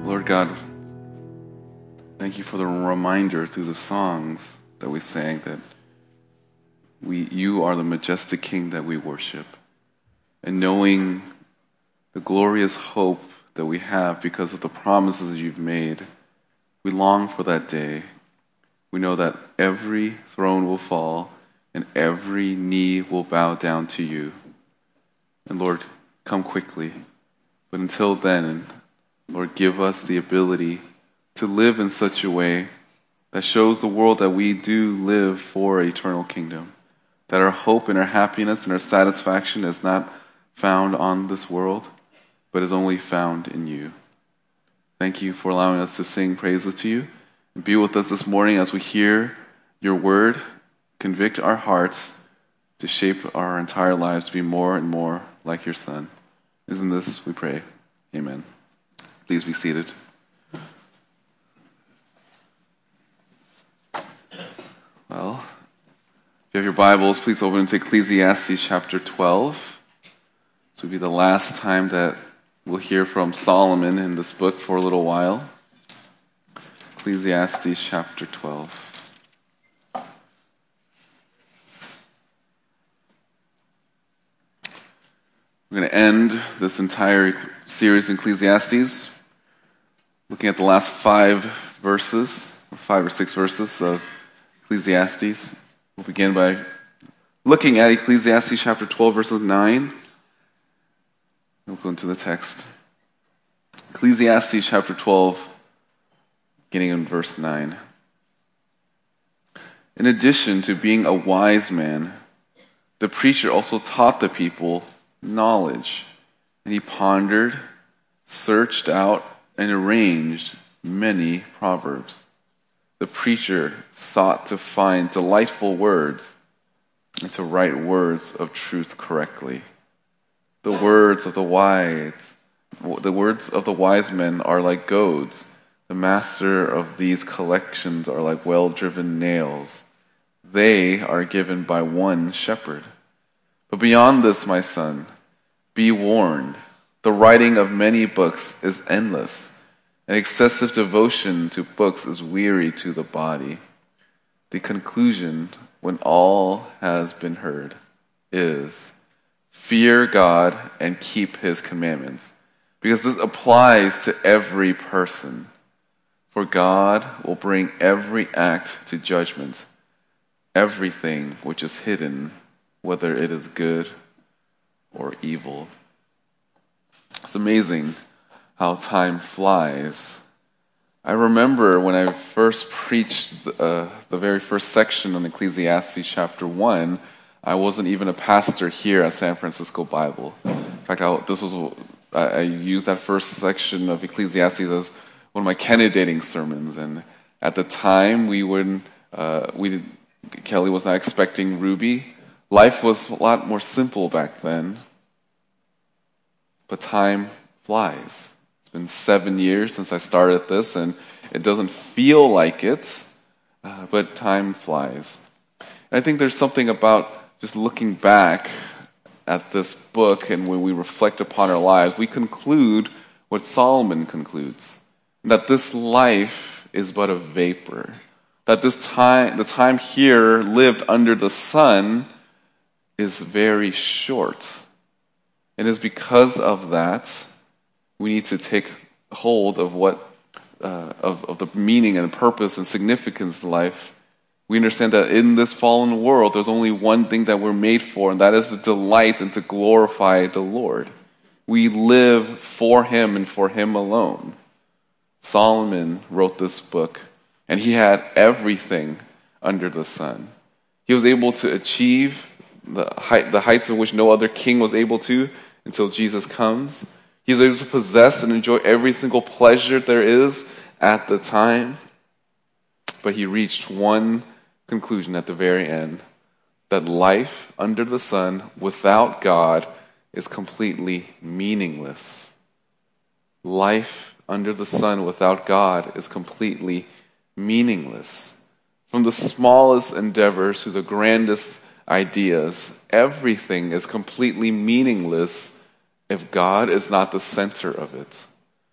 Lord God, thank you for the reminder through the songs that we sang that you are the majestic King that we worship. And knowing the glorious hope that we have because of the promises you've made, we long for that day. We know that every throne will fall and every knee will bow down to you. And Lord, come quickly. But until then, Lord, give us the ability to live in such a way that shows the world that we do live for an eternal kingdom, that our hope and our happiness and our satisfaction is not found on this world, but is only found in you. Thank you for allowing us to sing praises to you. And be with us this morning as we hear your word, convict our hearts to shape our entire lives to be more and more like your Son. Isn't this, we pray. Amen. Please be seated. Well, if you have your Bibles, please open to Ecclesiastes chapter 12. This will be the last time that we'll hear from Solomon in this book for a little while. Ecclesiastes chapter 12. We're going to end this entire series in Ecclesiastes looking at the last 5 or 6 verses of Ecclesiastes. We'll begin by looking at Ecclesiastes chapter 12, verses 9. We'll go into the text. Ecclesiastes chapter 12, beginning in verse 9. In addition to being a wise man, the preacher also taught the people knowledge, and he pondered, searched out, and arranged many proverbs. The preacher sought to find delightful words and to write words of truth correctly. The words of the wise men are like goads. The master of these collections are like well-driven nails. They are given by one shepherd. But beyond this, my son, be warned. The writing of many books is endless, and excessive devotion to books is weary to the body. The conclusion, when all has been heard, is fear God and keep his commandments, because this applies to every person. For God will bring every act to judgment, everything which is hidden, whether it is good or evil. It's amazing how time flies. I remember when I first preached the very first section on Ecclesiastes chapter 1, I wasn't even a pastor here at San Francisco Bible. In fact, I used that first section of Ecclesiastes as one of my candidating sermons. And at the time, Kelly was not expecting Ruby. Life was a lot more simple back then. But time flies. It's been 7 years since I started this, and it doesn't feel like it, but time flies. And I think there's something about just looking back at this book, and when we reflect upon our lives, we conclude what Solomon concludes, that this life is but a vapor, that the time here lived under the sun is very short. And it's because of that we need to take hold of of the meaning and purpose and significance of life. We understand that in this fallen world, there's only one thing that we're made for, and that is to delight and to glorify the Lord. We live for him and for him alone. Solomon wrote this book, and he had everything under the sun. He was able to achieve the heights of which no other king was able to until Jesus comes. He was able to possess and enjoy every single pleasure there is at the time. But he reached one conclusion at the very end, that life under the sun without God is completely meaningless. Life under the sun without God is completely meaningless. From the smallest endeavors to the grandest ideas, everything is completely meaningless if God is not the center of it.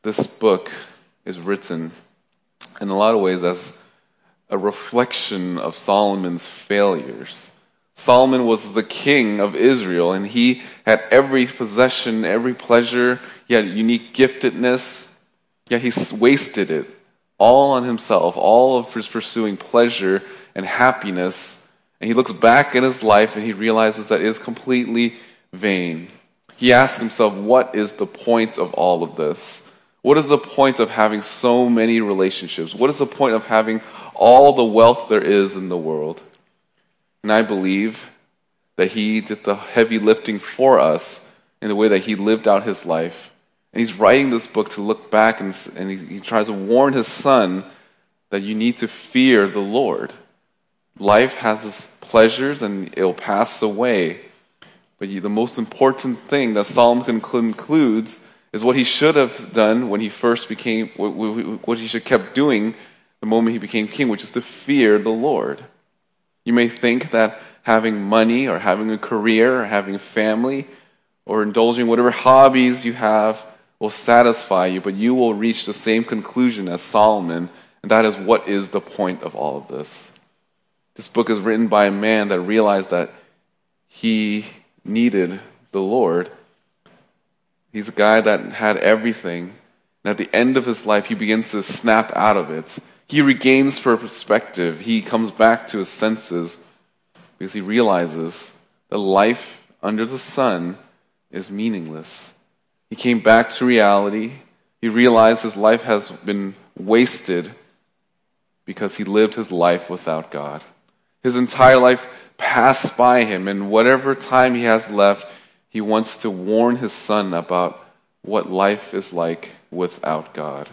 this book is written in a lot of ways as a reflection of Solomon's failures. Solomon was the king of Israel, and he had every possession, every pleasure. He had unique giftedness, yet he wasted it all on himself, all of his pursuing pleasure and happiness. And he looks back at his life and he realizes that it is completely vain. He asks himself, what is the point of all of this? What is the point of having so many relationships? What is the point of having all the wealth there is in the world? And I believe that he did the heavy lifting for us in the way that he lived out his life. And he's writing this book to look back and he tries to warn his son that you need to fear the Lord. Life has its pleasures and it'll pass away. But the most important thing that Solomon concludes is what he should have done when he first became, what he should have kept doing the moment he became king, which is to fear the Lord. You may think that having money or having a career or having a family or indulging whatever hobbies you have will satisfy you, but you will reach the same conclusion as Solomon, and that is, what is the point of all of this? This book is written by a man that realized that he needed the Lord. He's a guy that had everything, and at the end of his life, he begins to snap out of it. He regains perspective. He comes back to his senses because he realizes that life under the sun is meaningless. He came back to reality. He realized his life has been wasted because he lived his life without God. His entire life passed by him, and whatever time he has left, he wants to warn his son about what life is like without God.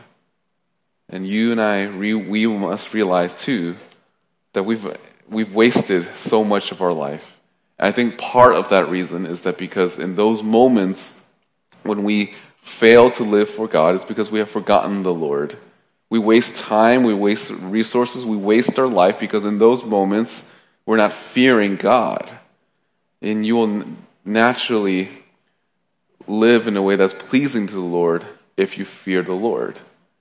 And you and I, we must realize too that we've wasted so much of our life. And I think part of that reason is that because in those moments when we fail to live for God, it's because we have forgotten the Lord. We waste time, we waste resources, we waste our life because in those moments we're not fearing God. And you will naturally live in a way that's pleasing to the Lord if you fear the Lord.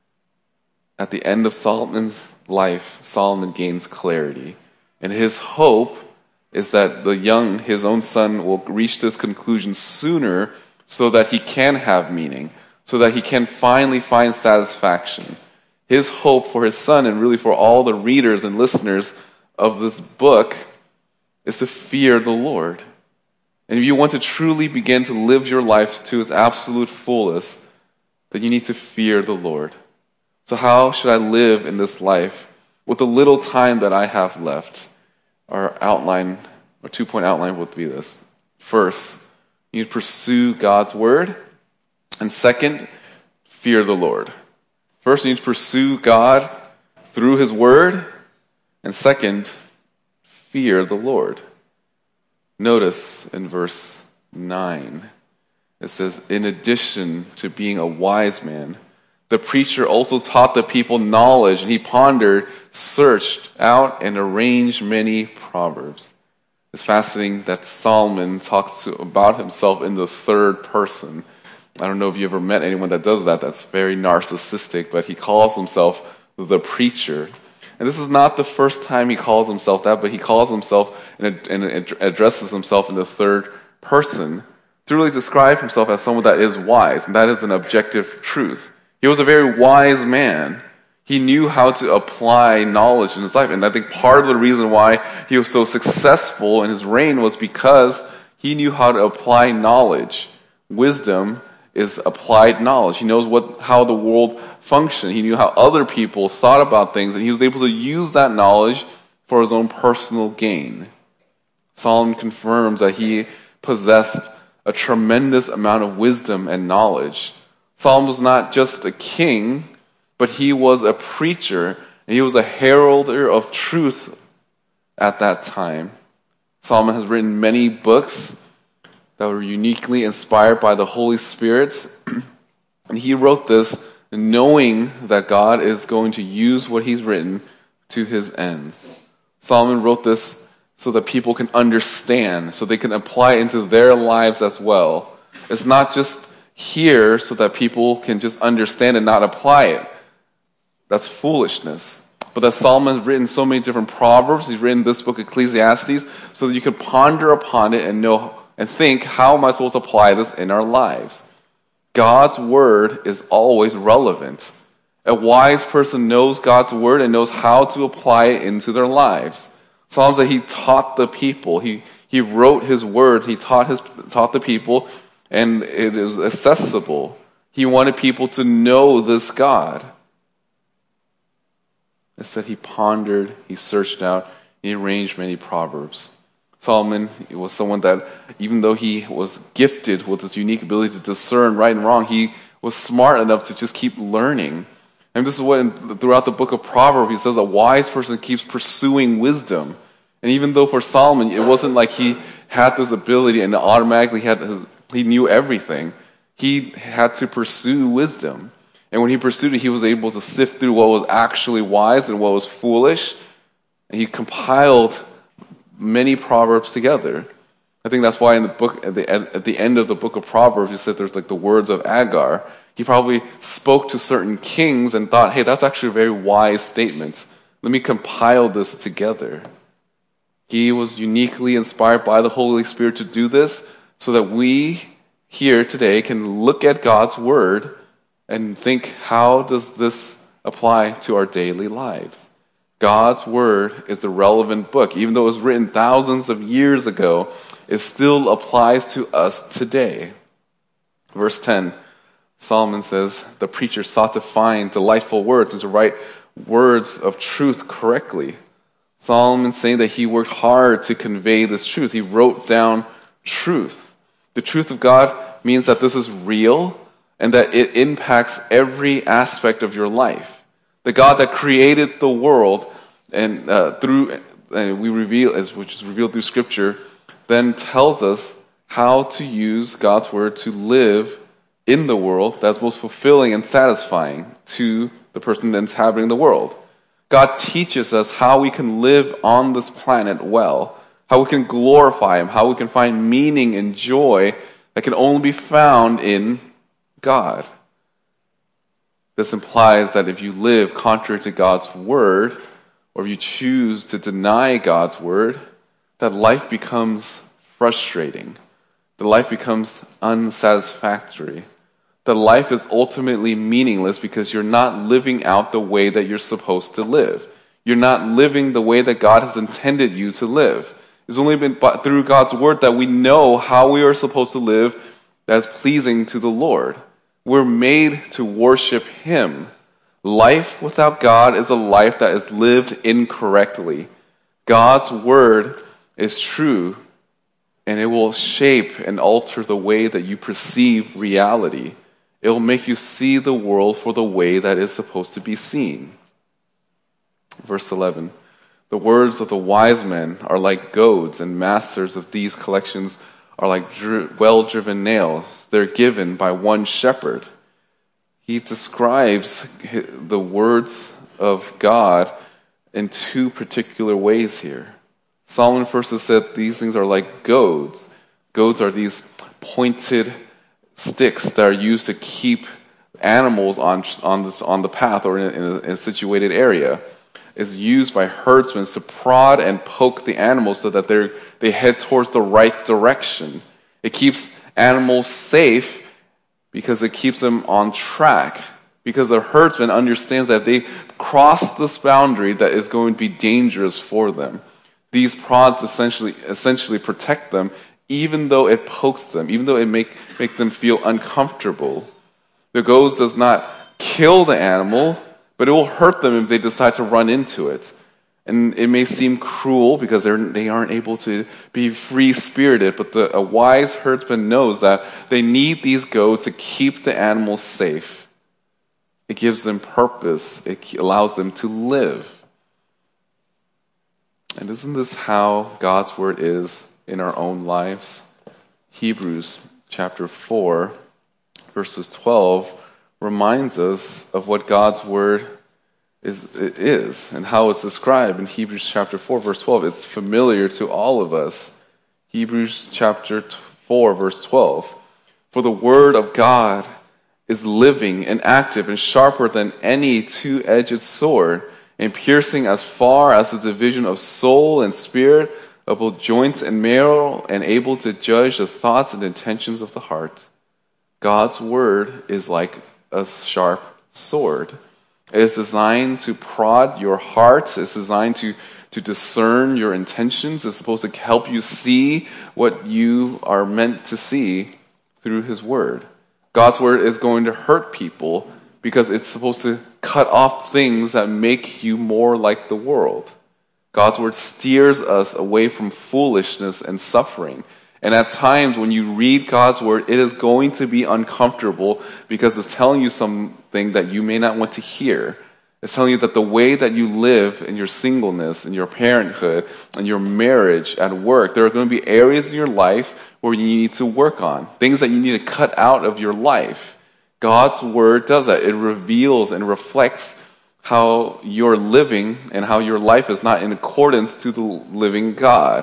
At the end of Solomon's life, Solomon gains clarity. And his hope is that his own son will reach this conclusion sooner so that he can have meaning, so that he can finally find satisfaction. His hope for his son, and really for all the readers and listeners of this book, is to fear the Lord. And if you want to truly begin to live your life to its absolute fullest, then you need to fear the Lord. So how should I live in this life with the little time that I have left? Our 2-point outline would be this. First, you need to pursue God's word. And second, fear the Lord. First, you need to pursue God through his word. And second, fear the Lord. Notice in verse 9, it says, in addition to being a wise man, the preacher also taught the people knowledge, and he pondered, searched out, and arranged many proverbs. It's fascinating that Solomon talks about himself in the third person. I don't know if you ever met anyone that does that. That's very narcissistic, but he calls himself the preacher. And this is not the first time he calls himself that, but he calls himself and addresses himself in the third person to really describe himself as someone that is wise, and that is an objective truth. He was a very wise man. He knew how to apply knowledge in his life. And I think part of the reason why he was so successful in his reign was because he knew how to apply knowledge. Wisdom is applied knowledge. He knows how the world functioned. He knew how other people thought about things, and he was able to use that knowledge for his own personal gain. Solomon confirms that he possessed a tremendous amount of wisdom and knowledge. Solomon was not just a king, but he was a preacher, and he was a heralder of truth at that time. Solomon has written many books that were uniquely inspired by the Holy Spirit, and he wrote this knowing that God is going to use what he's written to his ends. Solomon wrote this so that people can understand, so they can apply it into their lives as well. It's not just here so that people can just understand and not apply it. That's foolishness. But that Solomon has written so many different proverbs, he's written this book Ecclesiastes, so that you can ponder upon it and know and think, how am I supposed to apply this in our lives? God's word is always relevant. A wise person knows God's word and knows how to apply it into their lives. Psalms that he taught the people. He wrote his words. He taught the people, and it is accessible. He wanted people to know this God. It said he pondered, he searched out, he arranged many proverbs. Solomon was someone that, even though he was gifted with this unique ability to discern right and wrong, he was smart enough to just keep learning. And this is what, throughout the book of Proverbs, he says a wise person keeps pursuing wisdom. And even though for Solomon, it wasn't like he had this ability and automatically he knew everything. He had to pursue wisdom. And when he pursued it, he was able to sift through what was actually wise and what was foolish. And he compiled many proverbs together. I think that's why in the book, at the end of the book of Proverbs, he said there's like the words of Agar. He probably spoke to certain kings and thought, hey, that's actually a very wise statement. Let me compile this together. He was uniquely inspired by the Holy Spirit to do this so that we here today can look at God's word and think, how does this apply to our daily lives? God's word is a relevant book. Even though it was written thousands of years ago, it still applies to us today. Verse 10, Solomon says, the preacher sought to find delightful words and to write words of truth correctly. Solomon saying that he worked hard to convey this truth. He wrote down truth. The truth of God means that this is real and that it impacts every aspect of your life. The God that created the world and which is revealed through Scripture, then tells us how to use God's word to live in the world that's most fulfilling and satisfying to the person that's inhabiting the world. God teaches us how we can live on this planet well, how we can glorify Him, how we can find meaning and joy that can only be found in God. This implies that if you live contrary to God's word, or if you choose to deny God's word, that life becomes frustrating. That life becomes unsatisfactory. That life is ultimately meaningless because you're not living out the way that you're supposed to live. You're not living the way that God has intended you to live. It's only been through God's word that we know how we are supposed to live that is pleasing to the Lord. We're made to worship Him. Life without God is a life that is lived incorrectly. God's word is true, and it will shape and alter the way that you perceive reality. It will make you see the world for the way that is supposed to be seen. Verse 11, the words of the wise men are like goads, and masters of these collections are like well-driven nails. They're given by one shepherd. He describes the words of God in two particular ways here. Solomon first has said these things are like goads. Goads are these pointed sticks that are used to keep animals on the path or in a situated area. Is used by herdsmen to prod and poke the animals so that they head towards the right direction. It keeps animals safe because it keeps them on track. Because the herdsman understands that if they cross this boundary, that is going to be dangerous for them. These prods essentially protect them, even though it pokes them, even though it make them feel uncomfortable. The goads does not kill the animal, but it will hurt them if they decide to run into it. And it may seem cruel because they aren't able to be free-spirited, but a wise herdsman knows that they need these goads to keep the animals safe. It gives them purpose. It allows them to live. And isn't this how God's word is in our own lives? Hebrews chapter 4, verses 12 reminds us of what God's word is and how it's described in Hebrews chapter 4, verse 12. It's familiar to all of us. Hebrews chapter 4, verse 12. For the word of God is living and active and sharper than any two-edged sword, and piercing as far as the division of soul and spirit, of both joints and marrow, and able to judge the thoughts and intentions of the heart. God's word is like a sharp sword. It is designed to prod your heart. It's designed to discern your intentions. It's supposed to help you see what you are meant to see through his word. God's word is going to hurt people because it's supposed to cut off things that make you more like the world. God's word steers us away from foolishness and suffering. And at times when you read God's word, it is going to be uncomfortable because it's telling you something that you may not want to hear. It's telling you that the way that you live in your singleness, in your parenthood, in your marriage, at work, there are going to be areas in your life where you need to work on, things that you need to cut out of your life. God's word does that. It reveals and reflects how you're living and how your life is not in accordance to the living God.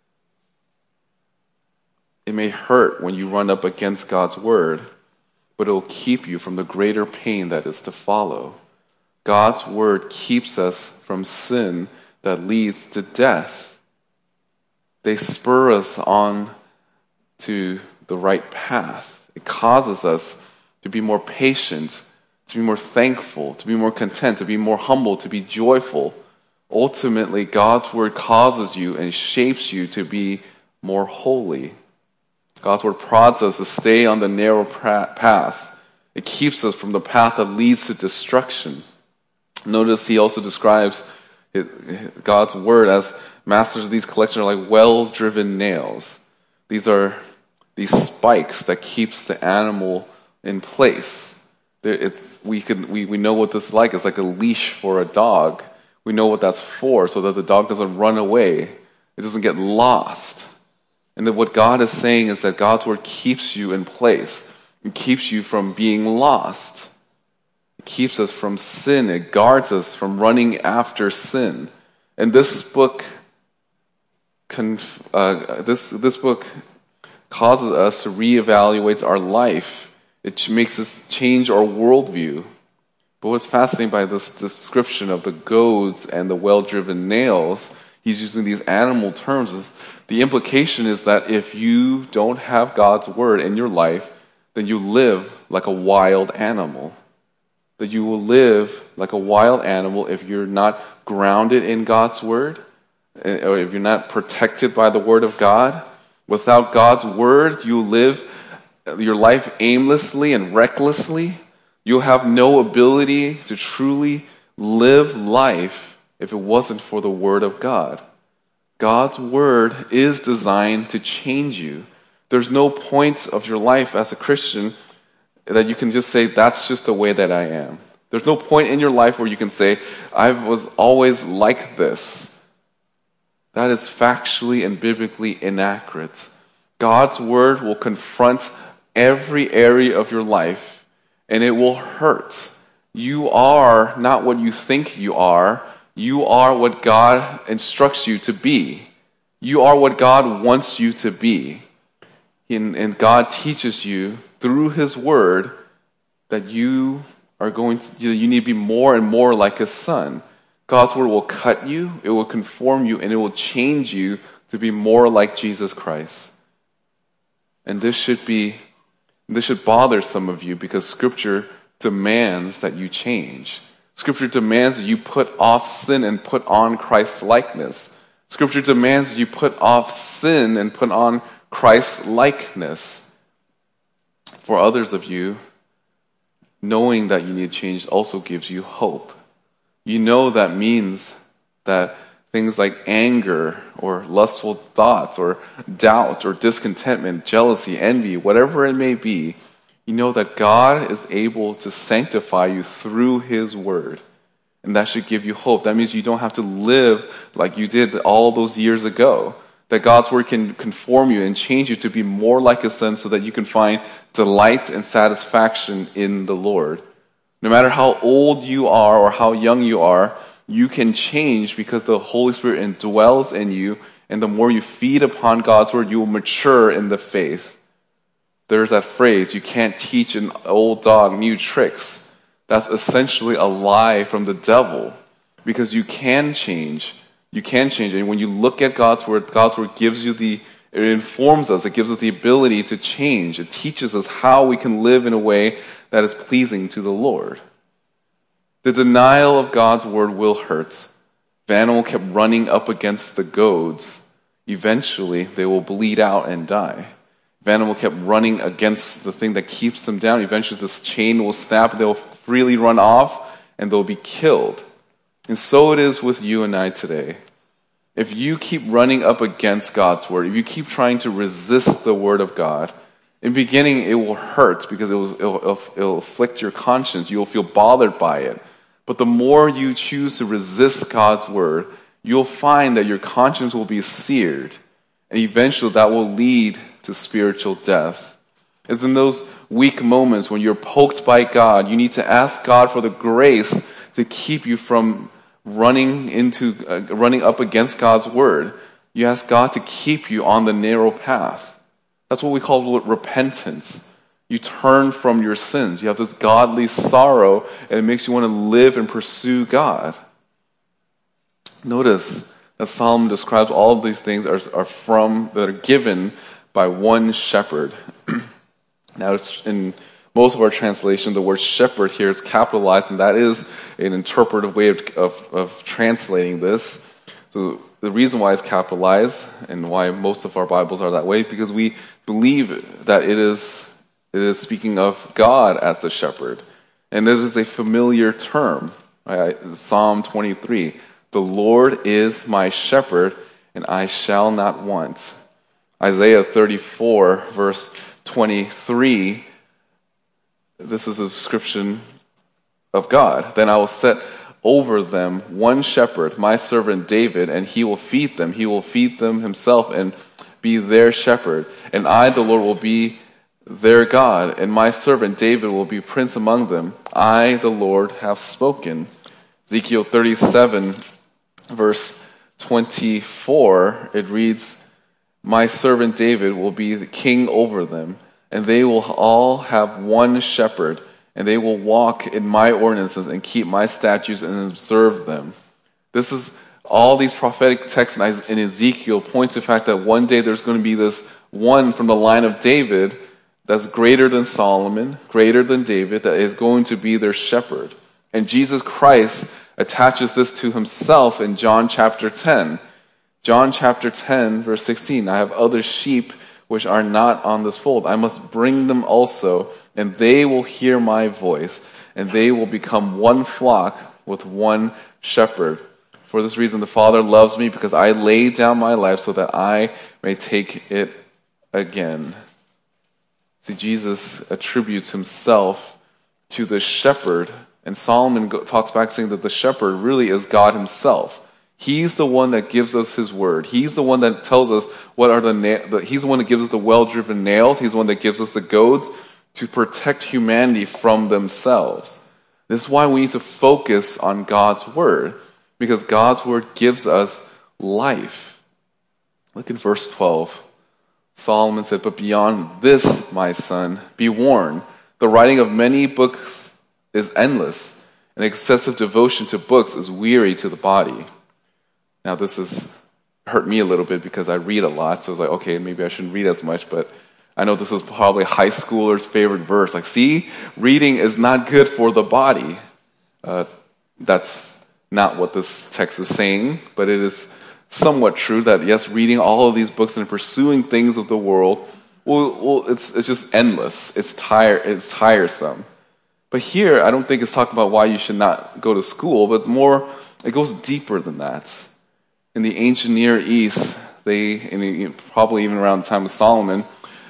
It may hurt when you run up against God's word, but it will keep you from the greater pain that is to follow. God's word keeps us from sin that leads to death. They spur us on to the right path. It causes us to be more patient, to be more thankful, to be more content, to be more humble, to be joyful. Ultimately, God's word causes you and shapes you to be more holy. God's word prods us to stay on the narrow path. It keeps us from the path that leads to destruction. Notice he also describes God's word as masters of these collections are like well-driven nails. These are these spikes that keeps the animal in place. We know what this is like. It's like a leash for a dog. We know what that's for, so that the dog doesn't run away. It doesn't get lost. And then what God is saying is that God's word keeps you in place. It keeps you from being lost. It keeps us from sin. It guards us from running after sin. And this book this book causes us to reevaluate our life. It makes us change our worldview. But what's fascinating by this description of the goads and the well-driven nails, he's using these animal terms. The implication is that if you don't have God's word in your life, then you live like a wild animal. That you will live like a wild animal if you're not grounded in God's word, or if you're not protected by the word of God. Without God's word, you live your life aimlessly and recklessly. You'll have no ability to truly live life if it wasn't for the word of God. God's word is designed to change you. There's no point of your life as a Christian that you can just say, that's just the way that I am. There's no point in your life where you can say, I was always like this. That is factually and biblically inaccurate. God's word will confront every area of your life, and it will hurt. You are not what you think you are. You are what God instructs you to be. You are what God wants you to be. And God teaches you through his word that you need to be more and more like his son. God's word will cut you, it will conform you, and it will change you to be more like Jesus Christ. And this should bother some of you because Scripture demands that you change. Scripture demands that you put off sin and put on Christ's likeness. Scripture demands that you put off sin and put on Christ's likeness. For others of you, knowing that you need change also gives you hope. You know that means that things like anger or lustful thoughts or doubt or discontentment, jealousy, envy, whatever it may be, you know that God is able to sanctify you through his word. And that should give you hope. That means you don't have to live like you did all those years ago. That God's word can conform you and change you to be more like his son so that you can find delight and satisfaction in the Lord. No matter how old you are or how young you are, you can change because the Holy Spirit indwells in you, and the more you feed upon God's word, you will mature in the faith. There's that phrase, you can't teach an old dog new tricks. That's essentially a lie from the devil, because you can change. You can change. And when you look at God's word gives you it informs us. It gives us the ability to change. It teaches us how we can live in a way that is pleasing to the Lord. The denial of God's word will hurt. If an animal kept running up against the goads, eventually they will bleed out and die. If an animal kept running against the thing that keeps them down, eventually this chain will snap, they'll freely run off, and they'll be killed. And so it is with you and I today. If you keep running up against God's word, if you keep trying to resist the word of God, in the beginning it will hurt because it'll afflict your conscience. You'll feel bothered by it. But the more you choose to resist God's word, you'll find that your conscience will be seared. And eventually that will lead to spiritual death. It's in those weak moments when you're poked by God, you need to ask God for the grace to keep you from running up against God's word. You ask God to keep you on the narrow path. That's what we call repentance. You turn from your sins. You have this godly sorrow, and it makes you want to live and pursue God. Notice that Solomon describes all of these things that are given by one shepherd. Now, in most of our translation, the word shepherd here is capitalized, and that is an interpretive way of translating this. So the reason why it's capitalized and why most of our Bibles are that way, because we believe that it is speaking of God as the shepherd. And it is a familiar term. Right? Psalm 23, the Lord is my shepherd, and I shall not want. Isaiah 34, verse 23, this is a description of God. Then I will set over them one shepherd, my servant David, and he will feed them. He will feed them himself and be their shepherd. And I, the Lord, will be their God, and my servant David will be prince among them. I, the Lord, have spoken. Ezekiel 37, verse 24, it reads, my servant David will be the king over them, and they will all have one shepherd, and they will walk in my ordinances and keep my statutes and observe them. This is all these prophetic texts in Ezekiel point to the fact that one day there's going to be this one from the line of David that's greater than Solomon, greater than David, that is going to be their shepherd. And Jesus Christ attaches this to himself in John chapter 10. John chapter 10, verse 16, I have other sheep which are not on this fold. I must bring them also, and they will hear my voice, and they will become one flock with one shepherd. For this reason the Father loves me, because I lay down my life so that I may take it again. See, Jesus attributes himself to the shepherd, and Solomon talks back saying that the shepherd really is God himself. He's the one that gives us his word. He's the one that tells us he's the one that gives us the well-driven nails. He's the one that gives us the goads to protect humanity from themselves. This is why we need to focus on God's word, because God's word gives us life. Look at verse 12. Solomon said, but beyond this, my son, be warned. The writing of many books is endless, and excessive devotion to books is weary to the body. Now, this has hurt me a little bit because I read a lot, so I was like, okay, maybe I shouldn't read as much, but I know this is probably a high schooler's favorite verse. Like, see, reading is not good for the body. That's not what this text is saying, but it is somewhat true that, yes, reading all of these books and pursuing things of the world, it's just endless. It's tiresome. But here, I don't think it's talking about why you should not go to school, but it goes deeper than that. In the ancient Near East, probably even around the time of Solomon,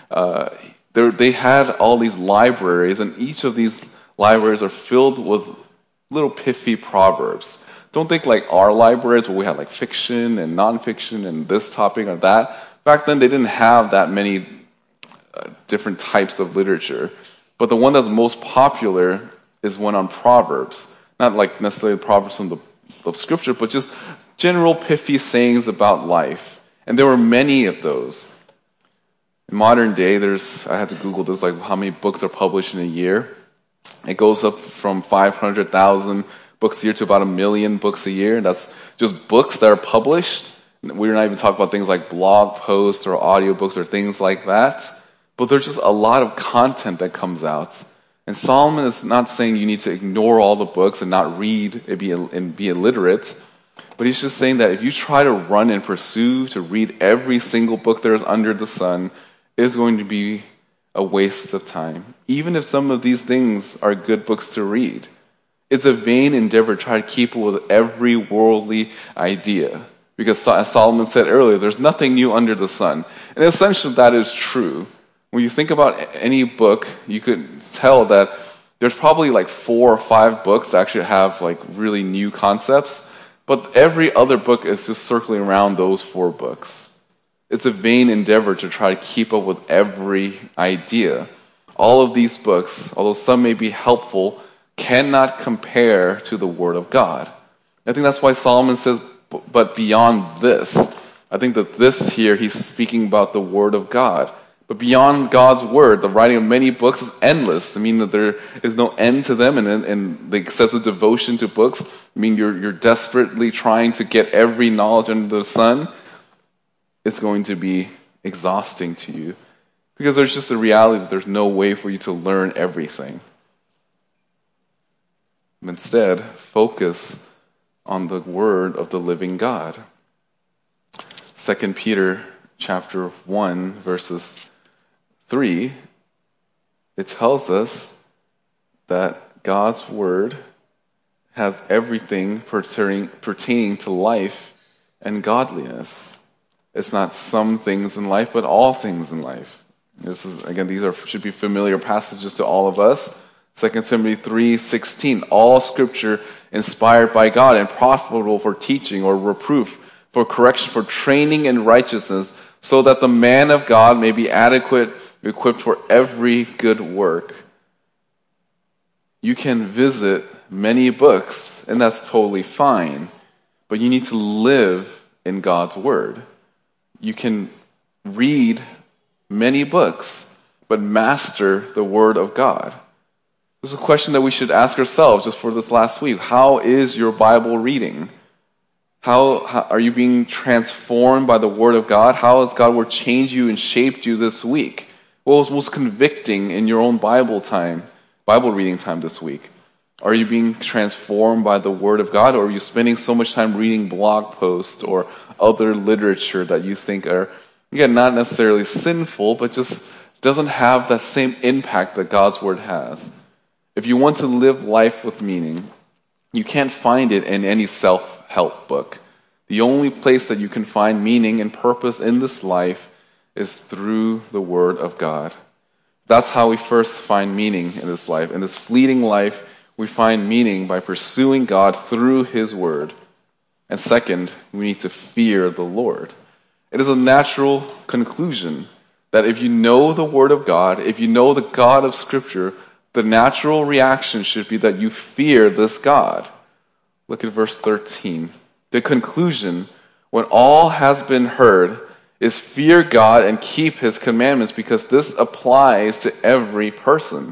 they had all these libraries, and each of these libraries are filled with little pithy proverbs. Don't think like our libraries where we have like fiction and nonfiction and this topic or that. Back then, they didn't have that many different types of literature. But the one that's most popular is one on Proverbs. Not like necessarily Proverbs of Scripture, but just general pithy sayings about life. And there were many of those. In modern day, I had to Google this, like how many books are published in a year. It goes up from 500,000 books a year to about 1 million books a year. That's just books that are published. We're not even talking about things like blog posts or audiobooks or things like that. But there's just a lot of content that comes out. And Solomon is not saying you need to ignore all the books and not read and be illiterate. But he's just saying that if you try to run and pursue to read every single book there is under the sun, it is going to be a waste of time. Even if some of these things are good books to read. It's a vain endeavor to try to keep up with every worldly idea. Because as Solomon said earlier, there's nothing new under the sun. And essentially that is true. When you think about any book, you could tell that there's probably like 4 or 5 books that actually have like really new concepts. But every other book is just circling around those 4 books. It's a vain endeavor to try to keep up with every idea. All of these books, although some may be helpful, cannot compare to the Word of God. I think that's why Solomon says, but beyond this. I think that this here, he's speaking about the Word of God. But beyond God's Word, the writing of many books is endless. I mean that there is no end to them, and the excessive devotion to books, I mean you're desperately trying to get every knowledge under the sun. It's going to be exhausting to you. Because there's just the reality that there's no way for you to learn everything. Instead, focus on the Word of the living God. 2 Peter chapter 1, verses 3, it tells us that God's Word has everything pertaining to life and godliness. It's not some things in life, but all things in life. These should be familiar passages to all of us. 2 Timothy 3:16, all Scripture inspired by God and profitable for teaching or reproof, for correction, for training in righteousness, so that the man of God may be adequate, equipped for every good work. You can visit many books, and that's totally fine, but you need to live in God's Word. You can read many books, but master the Word of God. This is a question that we should ask ourselves just for this last week. How is your Bible reading? How are you being transformed by the Word of God? How has God's Word changed you and shaped you this week? What was most convicting in your own Bible reading time this week? Are you being transformed by the Word of God, or are you spending so much time reading blog posts or other literature that you think are, again, not necessarily sinful, but just doesn't have that same impact that God's Word has? If you want to live life with meaning, you can't find it in any self-help book. The only place that you can find meaning and purpose in this life is through the Word of God. That's how we first find meaning in this life. In this fleeting life, we find meaning by pursuing God through His Word. And second, we need to fear the Lord. It is a natural conclusion that if you know the Word of God, if you know the God of Scripture, the natural reaction should be that you fear this God. Look at verse 13. The conclusion, when all has been heard, is fear God and keep His commandments, because this applies to every person.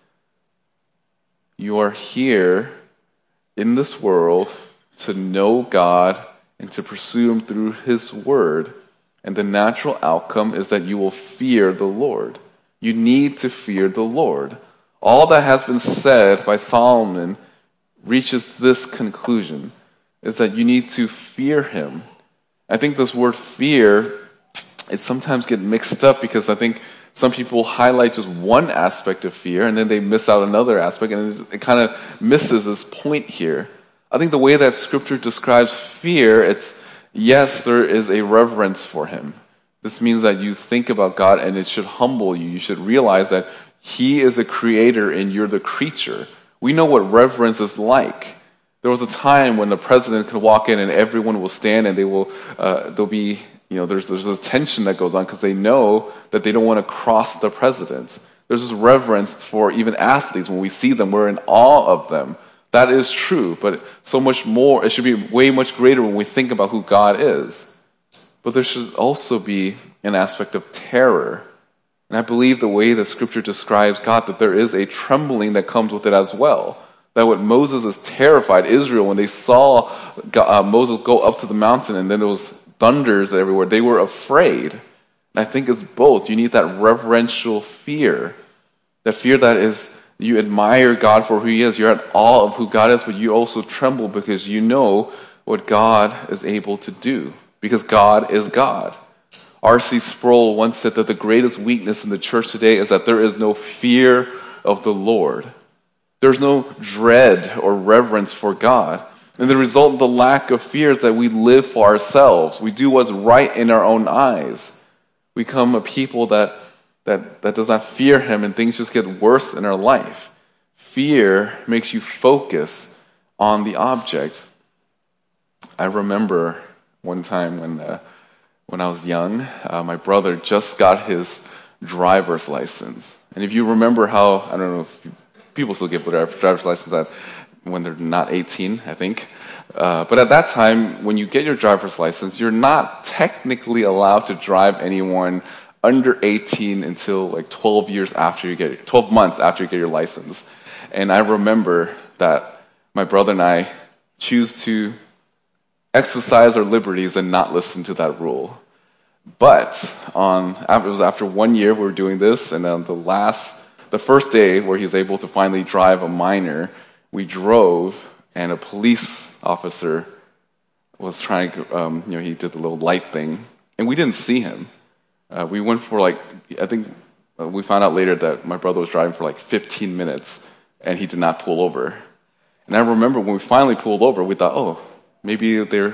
You are here in this world to know God and to pursue Him through His Word. And the natural outcome is that you will fear the Lord. You need to fear the Lord. All that has been said by Solomon reaches this conclusion, is that you need to fear Him. I think this word fear, it sometimes gets mixed up because I think some people highlight just one aspect of fear and then they miss out another aspect, and it kind of misses this point here. I think the way that Scripture describes fear, it's, yes, there is a reverence for Him. This means that you think about God and it should humble you. You should realize that He is a creator and you're the creature. We know what reverence is like. There was a time when the president could walk in and everyone will stand and there'll be, there's this tension that goes on because they know that they don't want to cross the president. There's this reverence for even athletes. When we see them, we're in awe of them. That is true, but so much more, it should be way much greater when we think about who God is. But there should also be an aspect of terror And I believe the way the scripture describes God, that there is a trembling that comes with it as well. That what Moses is terrified, Israel, when they saw Moses go up to the mountain and then there was thunders everywhere, they were afraid. And I think it's both. You need that reverential fear. That fear that is, you admire God for who He is. You're at awe of who God is, but you also tremble because you know what God is able to do. Because God is God. R.C. Sproul once said that the greatest weakness in the church today is that there is no fear of the Lord. There's no dread or reverence for God. And the result of the lack of fear is that we live for ourselves. We do what's right in our own eyes. We become a people that does not fear Him, and things just get worse in our life. Fear makes you focus on the object. I remember one time when I was young, my brother just got his driver's license. And if you remember how, I don't know if people still get driver's license when they're not 18, I think. But at that time, when you get your driver's license, you're not technically allowed to drive anyone under 18 until like 12 months after you get your license. And I remember that my brother and I choose to exercise our liberties and not listen to that rule. But it was after 1 year we were doing this, and on the first day where he was able to finally drive a minor, we drove, and a police officer was trying to, he did the little light thing, and we didn't see him. We went for I think we found out later that my brother was driving for 15 minutes, and he did not pull over. And I remember when we finally pulled over, we thought, oh, maybe they're,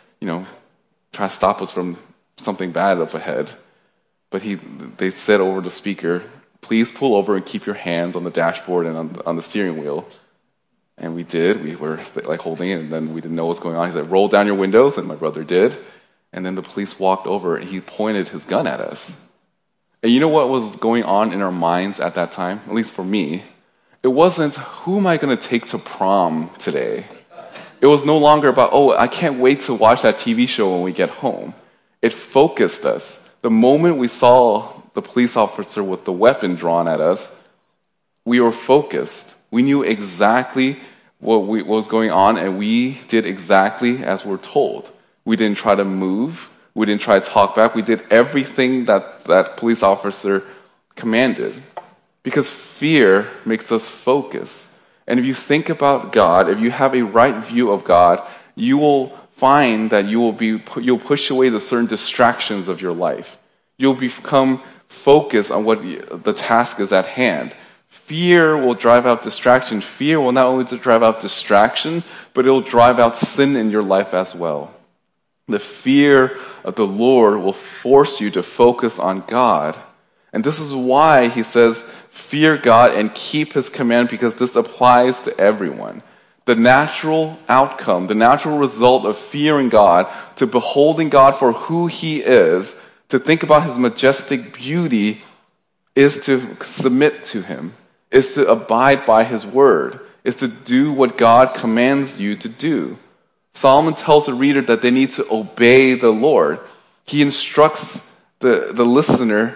trying to stop us from something bad up ahead. But they said over the speaker, please pull over and keep your hands on the dashboard and on the steering wheel. And we did. We were holding it, and then we didn't know what's going on. He said, roll down your windows, and my brother did. And then the police walked over, and he pointed his gun at us. And you know what was going on in our minds at that time? At least for me. It wasn't, who am I going to take to prom today? It was no longer about, I can't wait to watch that TV show when we get home. It focused us. The moment we saw the police officer with the weapon drawn at us, we were focused. We knew exactly what was going on, and we did exactly as we're told. We didn't try to move. We didn't try to talk back. We did everything that police officer commanded. Because fear makes us focus. And if you think about God, if you have a right view of God, you will find that you'll push away the certain distractions of your life. You'll become focused on what the task is at hand. Fear will drive out distraction. Fear will not only drive out distraction, but it will drive out sin in your life as well. The fear of the Lord will force you to focus on God. And this is why he says, fear God and keep His command, because this applies to everyone. The natural outcome, the natural result of fearing God, to beholding God for who He is, to think about His majestic beauty, is to submit to Him, is to abide by His word, is to do what God commands you to do. Solomon tells the reader that they need to obey the Lord. He instructs the listener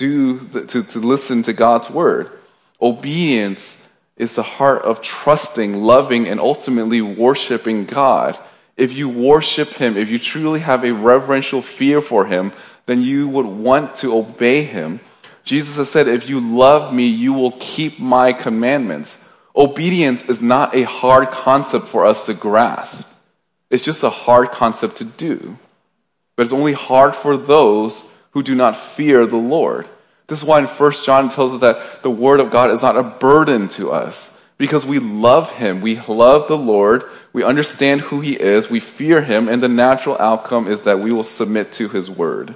to listen to God's word. Obedience is the heart of trusting, loving, and ultimately worshiping God. If you worship Him, if you truly have a reverential fear for Him, then you would want to obey Him. Jesus has said, if you love me, you will keep my commandments. Obedience is not a hard concept for us to grasp. It's just a hard concept to do. But it's only hard for those who do not fear the Lord. This is why in 1 John tells us that the Word of God is not a burden to us, because we love Him. We love the Lord. We understand who He is. We fear Him. And the natural outcome is that we will submit to His Word.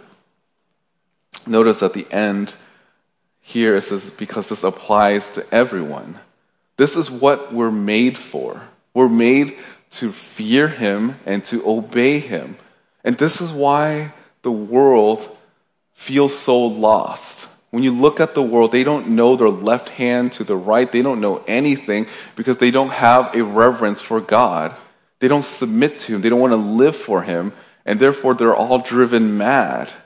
Notice at the end here it says, because this applies to everyone. This is what we're made for. We're made to fear Him and to obey Him. And this is why the world feels so lost. When you look at the world, they don't know their left hand to the right. They don't know anything because they don't have a reverence for God. They don't submit to Him. They don't want to live for Him. And therefore, they're all driven mad.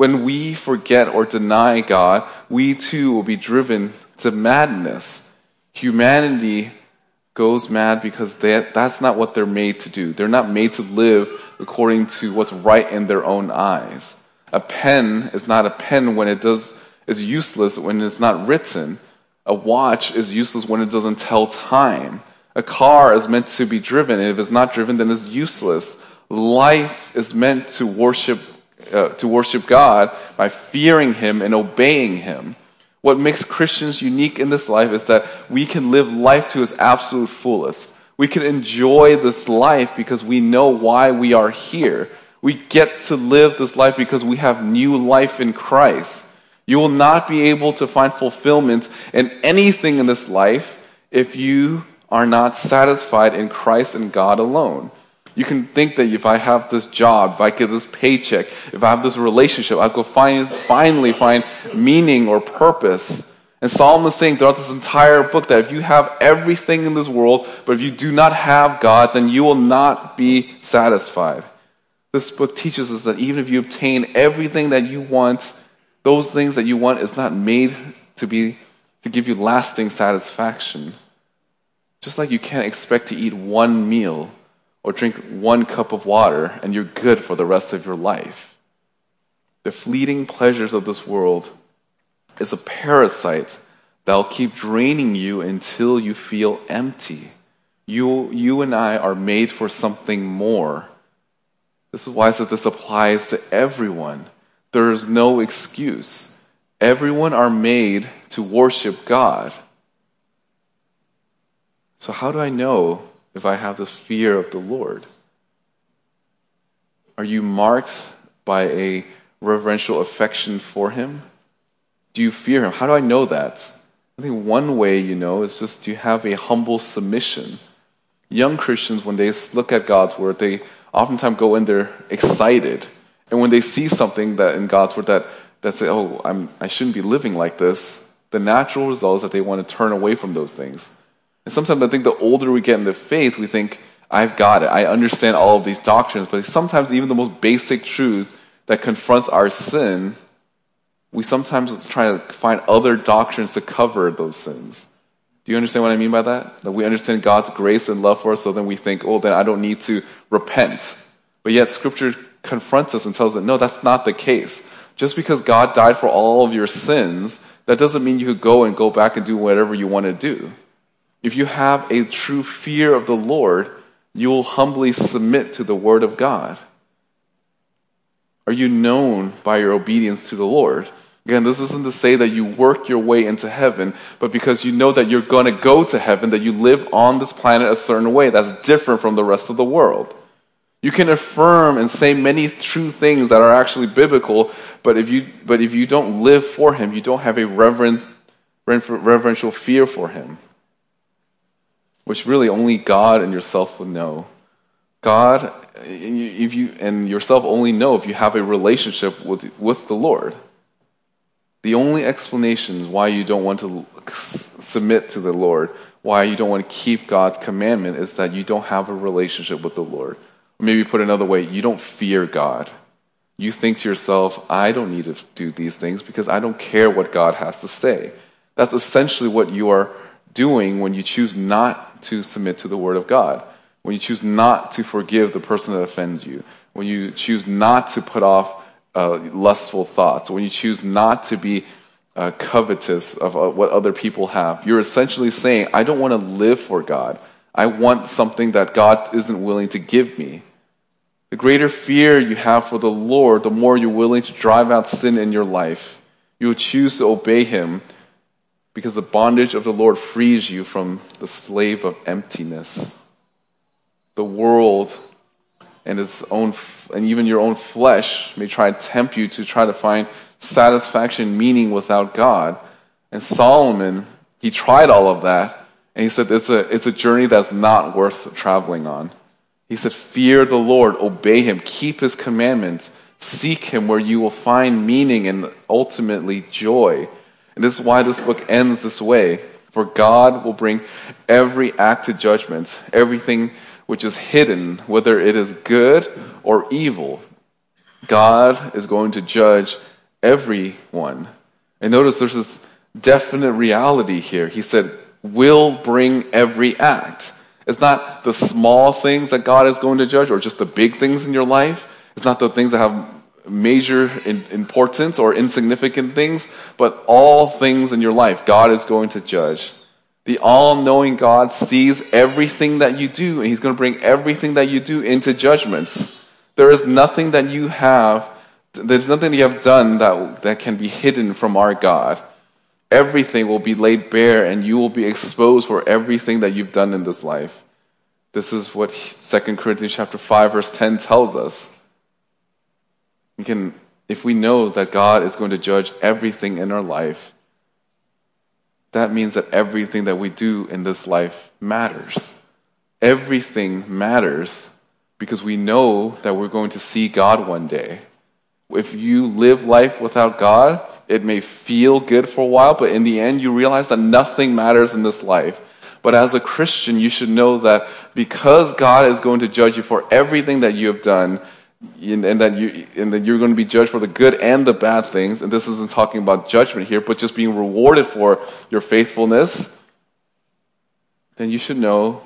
When we forget or deny God, we too will be driven to madness. Humanity goes mad because that's not what they're made to do. They're not made to live according to what's right in their own eyes. A pen is not a pen when is useless when it's not written. A watch is useless when it doesn't tell time. A car is meant to be driven, and if it's not driven, then it's useless. Life is meant to worship God by fearing Him and obeying Him. What makes Christians unique in this life is that we can live life to its absolute fullest. We can enjoy this life because we know why we are here. We get to live this life because we have new life in Christ. You will not be able to find fulfillment in anything in this life if you are not satisfied in Christ and God alone. You can think that if I have this job, if I get this paycheck, if I have this relationship, I'll go finally find meaning or purpose. And Solomon's saying throughout this entire book that if you have everything in this world, but if you do not have God, then you will not be satisfied. This book teaches us that even if you obtain everything that you want, those things that you want is not made to give you lasting satisfaction. Just like you can't expect to eat one meal or drink one cup of water and you're good for the rest of your life. The fleeting pleasures of this world is a parasite that will keep draining you until you feel empty. You and I are made for something more. This is why I said this applies to everyone. There is no excuse. Everyone are made to worship God. So how do I know if I have this fear of the Lord? Are you marked by a reverential affection for Him? Do you fear Him? How do I know that? I think one way you know is just to have a humble submission. Young Christians, when they look at God's Word, they oftentimes go in there excited. And when they see something that in God's Word that say, I shouldn't be living like this, the natural result is that they want to turn away from those things. And sometimes I think the older we get in the faith, we think, I've got it. I understand all of these doctrines. But sometimes even the most basic truths that confronts our sin, we sometimes try to find other doctrines to cover those sins. Do you understand what I mean by that? That we understand God's grace and love for us, so then we think, then I don't need to repent. But yet Scripture confronts us and tells us, no, that's not the case. Just because God died for all of your sins, that doesn't mean you could go back and do whatever you want to do. If you have a true fear of the Lord, you will humbly submit to the Word of God. Are you known by your obedience to the Lord? Again, this isn't to say that you work your way into heaven, but because you know that you're going to go to heaven, that you live on this planet a certain way that's different from the rest of the world. You can affirm and say many true things that are actually biblical, but if you don't live for Him, you don't have a reverential fear for Him, which really only God and yourself would know. God and yourself only know if you have a relationship with the Lord. The only explanation why you don't want to submit to the Lord, why you don't want to keep God's commandment, is that you don't have a relationship with the Lord. Or maybe put another way, you don't fear God. You think to yourself, I don't need to do these things because I don't care what God has to say. That's essentially what you are doing when you choose not to submit to the Word of God, when you choose not to forgive the person that offends you, when you choose not to put off lustful thoughts, when you choose not to be covetous of what other people have. You're essentially saying, I don't want to live for God. I want something that God isn't willing to give me. The greater fear you have for the Lord, the more you're willing to drive out sin in your life. You will choose to obey Him because the bondage of the Lord frees you from the slave of emptiness. The world and even your own flesh may try to tempt you to try to find satisfaction, meaning without God. And Solomon, he tried all of that, and he said it's a journey that's not worth traveling on. He said, fear the Lord, obey Him, keep His commandments, seek Him where you will find meaning and ultimately joy. And this is why this book ends this way. For God will bring every act to judgment, everything which is hidden, whether it is good or evil. God is going to judge everyone. And notice there's this definite reality here. He said, will bring every act. It's not the small things that God is going to judge or just the big things in your life. It's not the things that have major importance or insignificant things, but all things in your life, God is going to judge. The all-knowing God sees everything that you do, and He's going to bring everything that you do into judgments. There is nothing that you have, there's nothing you have done that can be hidden from our God. Everything will be laid bare, and you will be exposed for everything that you've done in this life. This is what 2 Corinthians chapter 5, verse 10 tells us. If we know that God is going to judge everything in our life, that means that everything that we do in this life matters. Everything matters because we know that we're going to see God one day. If you live life without God, it may feel good for a while, but in the end you realize that nothing matters in this life. But as a Christian, you should know that because God is going to judge you for everything that you have done, and that you're going to be judged for the good and the bad things, and this isn't talking about judgment here, but just being rewarded for your faithfulness, then you should know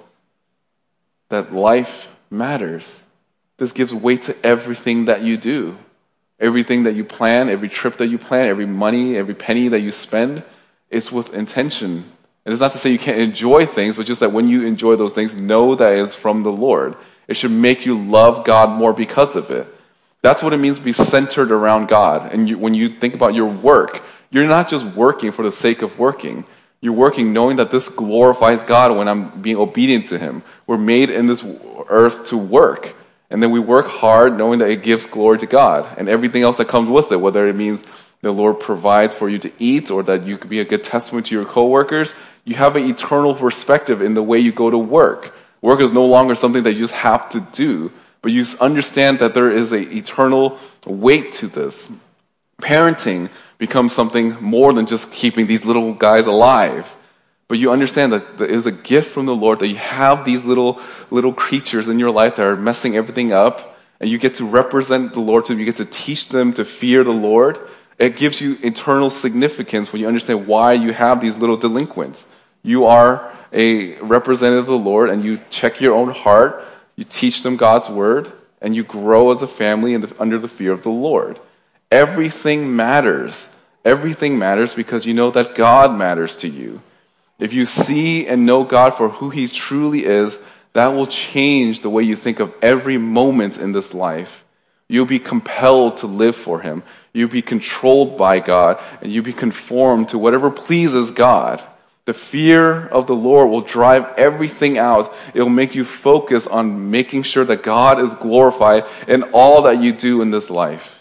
that life matters. This gives weight to everything that you do. Everything that you plan, every trip that you plan, every money, every penny that you spend, it's with intention. And it's not to say you can't enjoy things, but just that when you enjoy those things, know that it's from the Lord. It should make you love God more because of it. That's what it means to be centered around God. And when you think about your work, you're not just working for the sake of working. You're working knowing that this glorifies God when I'm being obedient to Him. We're made in this earth to work. And then we work hard knowing that it gives glory to God. And everything else that comes with it, whether it means the Lord provides for you to eat or that you could be a good testament to your coworkers, you have an eternal perspective in the way you go to work. Work is no longer something that you just have to do, but you understand that there is an eternal weight to this. Parenting becomes something more than just keeping these little guys alive. But you understand that there is a gift from the Lord, that you have these little creatures in your life that are messing everything up, and you get to represent the Lord to them. You get to teach them to fear the Lord. It gives you eternal significance when you understand why you have these little delinquents. You are a representative of the Lord, and you check your own heart, you teach them God's word, and you grow as a family under the fear of the Lord. Everything matters. Everything matters because you know that God matters to you. If you see and know God for who He truly is, that will change the way you think of every moment in this life. You'll be compelled to live for Him. You'll be controlled by God, and you'll be conformed to whatever pleases God. The fear of the Lord will drive everything out. It will make you focus on making sure that God is glorified in all that you do in this life.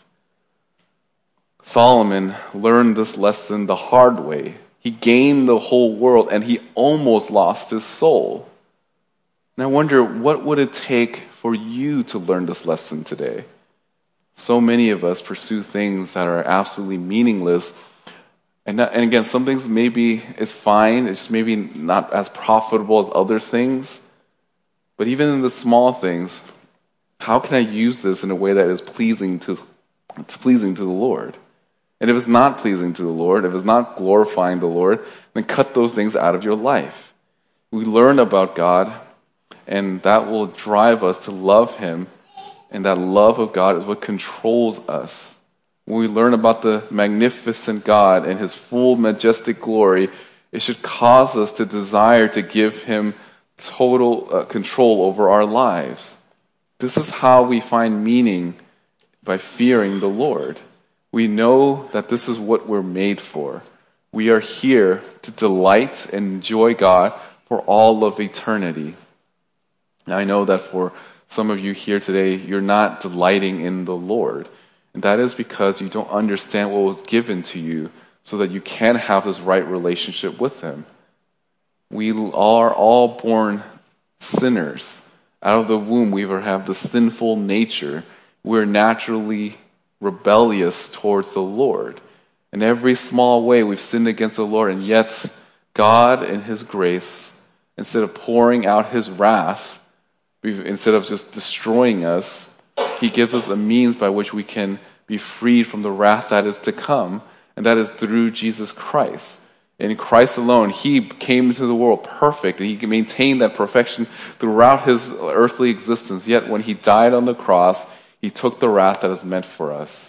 Solomon learned this lesson the hard way. He gained the whole world, and he almost lost his soul. And I wonder, what would it take for you to learn this lesson today? So many of us pursue things that are absolutely meaningless. And again, some things maybe is fine. It's maybe not as profitable as other things. But even in the small things, how can I use this in a way that is pleasing to the Lord? And if it's not pleasing to the Lord, if it's not glorifying the Lord, then cut those things out of your life. We learn about God, and that will drive us to love Him. And that love of God is what controls us. When we learn about the magnificent God and His full majestic glory, it should cause us to desire to give Him total control over our lives. This is how we find meaning, by fearing the Lord. We know that this is what we're made for. We are here to delight and enjoy God for all of eternity. Now, I know that for some of you here today, you're not delighting in the Lord. And that is because you don't understand what was given to you so that you can have this right relationship with Him. We are all born sinners. Out of the womb, we have the sinful nature. We're naturally rebellious towards the Lord. In every small way, we've sinned against the Lord, and yet God, in His grace, instead of pouring out His wrath, instead of just destroying us, He gives us a means by which we can be freed from the wrath that is to come, and that is through Jesus Christ. In Christ alone, he came into the world perfect, and he maintained that perfection throughout his earthly existence. Yet when he died on the cross, he took the wrath that is meant for us.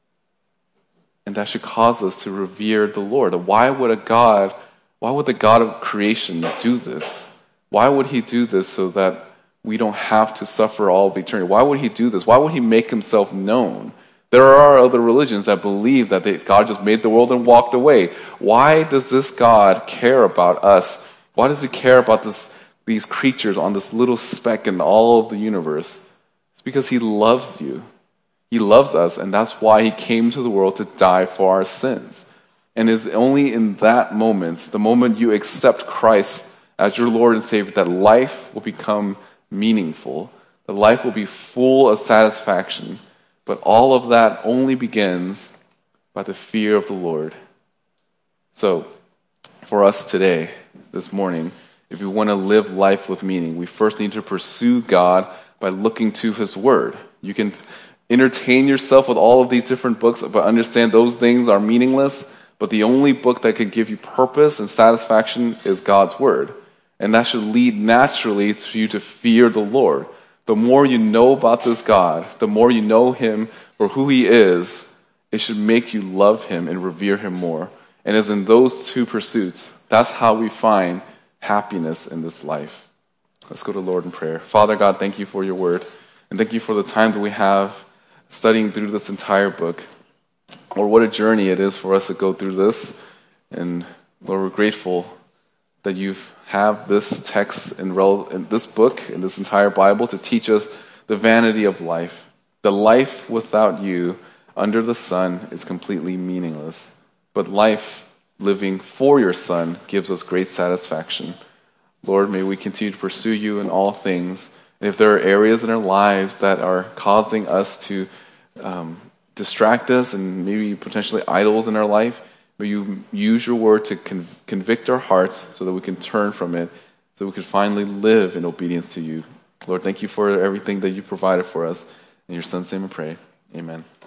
And that should cause us to revere the Lord. Why would the God of creation do this? Why would he do this so that we don't have to suffer all of eternity? Why would he do this? Why would he make himself known? There are other religions that believe that God just made the world and walked away. Why does this God care about us? Why does he care about these creatures on this little speck in all of the universe? It's because he loves you. He loves us, and that's why he came to the world to die for our sins. And it's only in that moment, the moment you accept Christ as your Lord and Savior, that life will become meaningful, that life will be full of satisfaction. But all of that only begins by the fear of the Lord. So, for us today, this morning, if we want to live life with meaning, we first need to pursue God by looking to his word. You can entertain yourself with all of these different books, but understand those things are meaningless. But the only book that can give you purpose and satisfaction is God's word. And that should lead naturally to you to fear the Lord. The more you know about this God, the more you know him for who he is, it should make you love him and revere him more. And it's in those two pursuits, that's how we find happiness in this life. Let's go to the Lord in prayer. Father God, thank you for your word. And thank you for the time that we have studying through this entire book. Lord, what a journey it is for us to go through this. And Lord, we're grateful that you have this text in this book, in this entire Bible, to teach us the vanity of life. The life without you under the sun is completely meaningless. But life living for your Son gives us great satisfaction. Lord, may we continue to pursue you in all things. And if there are areas in our lives that are causing us to distract us and maybe potentially idols in our life, may you use your word to convict our hearts so that we can turn from it, so we can finally live in obedience to you. Lord, thank you for everything that you provided for us. In your Son's name we pray. Amen.